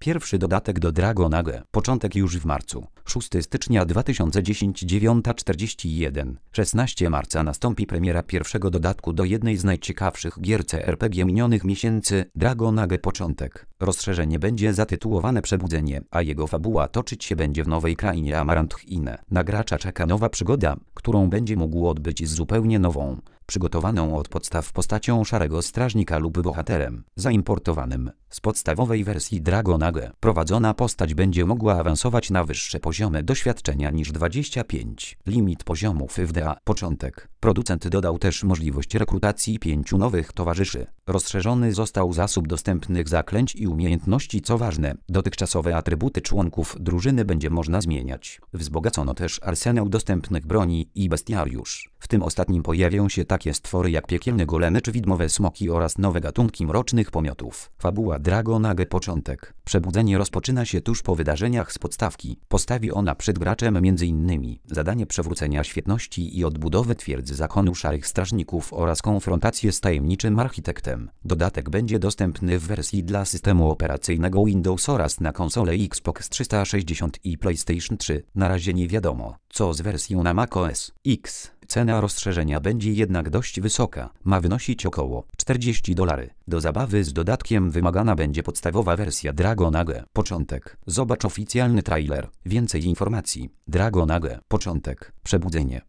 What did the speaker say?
Pierwszy dodatek do Dragon Age. Początek już w marcu. 6 stycznia 2010 9:41. 16 marca nastąpi premiera pierwszego dodatku do jednej z najciekawszych gier CRPG minionych miesięcy, Dragon Age Początek. Rozszerzenie będzie zatytułowane Przebudzenie, a jego fabuła toczyć się będzie w nowej krainie Amaranthine. Na gracza czeka nowa przygoda, którą będzie mógł odbyć z zupełnie nową, przygotowaną od podstaw postacią szarego strażnika lub bohaterem zaimportowanym z podstawowej wersji Dragon Age. Prowadzona postać będzie mogła awansować na wyższe poziomy doświadczenia niż 25. Limit poziomów w DA. Początek. Producent dodał też możliwość rekrutacji 5 nowych towarzyszy. Rozszerzony został zasób dostępnych zaklęć i umiejętności, co ważne, dotychczasowe atrybuty członków drużyny będzie można zmieniać. Wzbogacono też arsenał dostępnych broni i bestiariusz. W tym ostatnim pojawią się takie stwory jak piekielne golemy czy widmowe smoki oraz nowe gatunki mrocznych pomiotów. Fabuła Dragon Age Początek. Przebudzenie rozpoczyna się tuż po wydarzeniach z podstawki. Postawi ona przed graczem m.in. zadanie przywrócenia świetności i odbudowy twierdzy zakonu szarych strażników oraz konfrontację z tajemniczym architektem. Dodatek będzie dostępny w wersji dla systemu operacyjnego Windows oraz na konsole Xbox 360 i PlayStation 3. Na razie nie wiadomo, co z wersją na macOS X. Cena rozszerzenia będzie jednak dość wysoka, ma wynosić około $40. Do zabawy z dodatkiem wymagana będzie podstawowa wersja Dragon Age Początek. Zobacz oficjalny trailer. Więcej informacji. Dragon Age Początek. Przebudzenie.